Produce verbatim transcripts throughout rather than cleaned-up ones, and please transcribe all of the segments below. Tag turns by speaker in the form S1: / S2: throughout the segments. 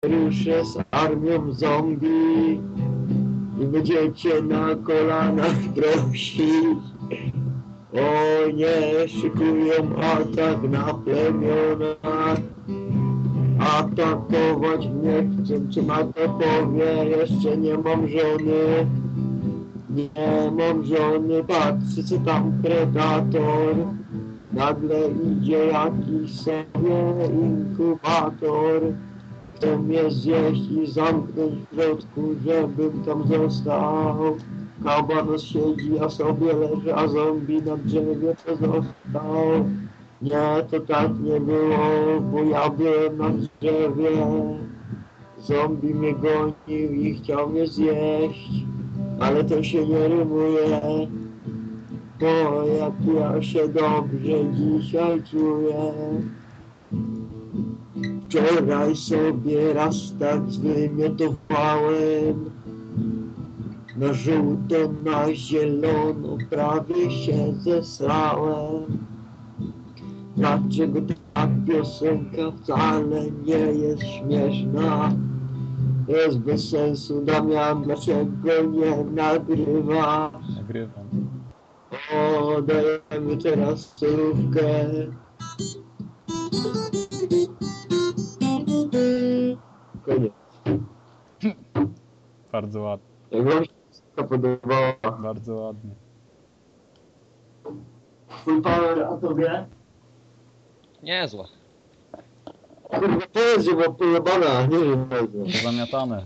S1: ruszę z armią zombie i będziecie na kolanach prosić. O nie, szykują atak na plemiona. Atakować mnie chcą, czy ma to powie, jeszcze nie mam żony. Nie mam żony, patrzcie co tam predator. Nagle idzie jakiś sobie inkubator. Chce mnie zjeść i zamknąć w środku, żebym tam został. Kabanos siedzi, a sobie leży, a zombie na drzewie pozostał. Nie, to tak nie było, bo ja byłem na drzewie. Zombie mnie gonił i chciał mnie zjeść, ale to się nie rymuje. Bo jak ja się dobrze dzisiaj czuję. Wczoraj sobie raz tak zwymiotowałem. Na żółto, na zielono, prawie się zesrałem. Dlaczego ta piosenka wcale nie jest śmieszna? Jest bez sensu, Damian, dlaczego nie nagrywasz?
S2: Nagrywam.
S1: O, dajemy teraz solówkę. Koniec.
S2: Bardzo ładnie.
S1: Jak wam się to podobała?
S2: Bardzo ładnie.
S1: Full power, a tobie?
S3: Niezła.
S1: Kurwa, to jest chyba pojebana, nie wiem, co.
S2: Zamiatane.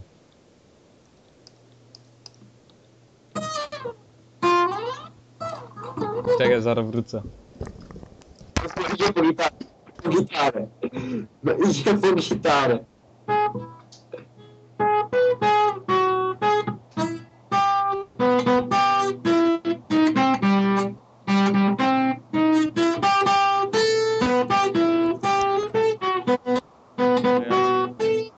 S2: Czekaj, zaraz wrócę.
S1: Idzie po gitarę. Po gitarę. No idzie po gitarę.